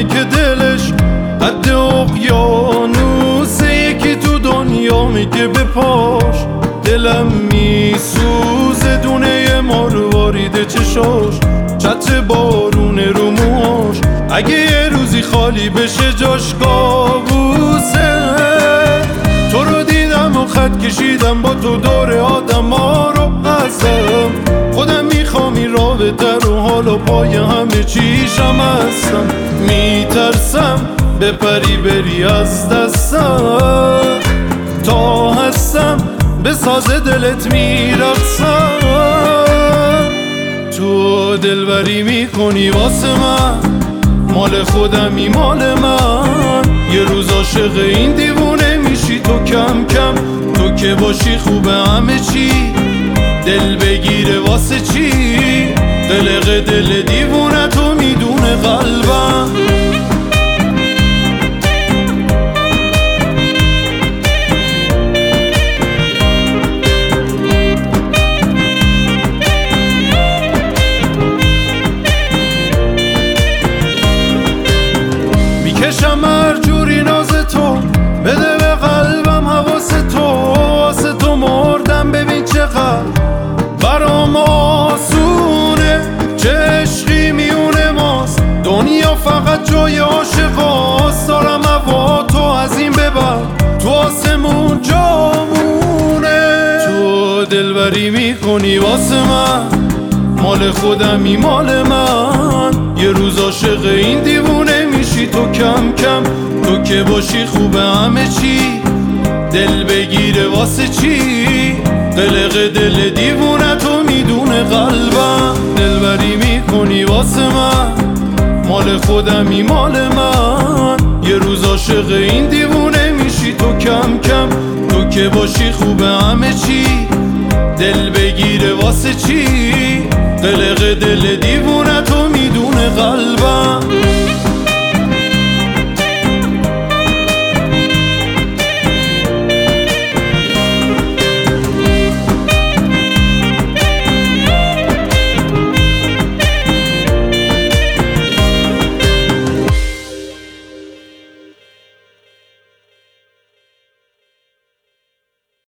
آدمه که دلش قد اقیانوسه، یکی تو دنیا میگه به پاش دلم میسوزه، دونه مارواریده چشاش، چتر بارونه رو موهاش، اگه یه روزی خالی بشه جاش کابوسه. تو رو دیدم و خط کشیدم با تو دور آدم ها رو ازم، خودم میخوام این رابطه رو حالا پای همه چیشم هستم، میترسم بپری بری از دستم، تا هستم به ساز دلت میرقصم. تو دلبری میکنی واسه من، مال خودمی مال من، یه روز عاشق این دیوونه میشی تو کم کم، تو که باشی خوبه همه چی، دل بگیره واسه چی، قلق دل دیوونه تو میدونه قلبم. میکشم هر جوری ناز تو، بده به قلبم حواس تو، واسه تو مردم ببین چقدر برام آسونه، چه عشقی میونه ماست، دنیا فقط جای عاشقاست، دارم هوا تو از این ببر تو آسمون جامونه. تو دلبری میکنی واسه من، مال خودمی مال من، یه روز عاشق این دیوونه میشی تو کم کم، تو که باشی خوبه همه چی، دل بگیره واسه چی، قلق دل دیوونه تو میدونه قلبم. دلبری میکنی واسه من، مال خودمی مال من، یه روز عاشق این دیوونه میشی تو کم کم، تو که باشی خوبه همه چی، دل بگیره واسه چی، قلق دل دیوونه تو میدونه قلبم.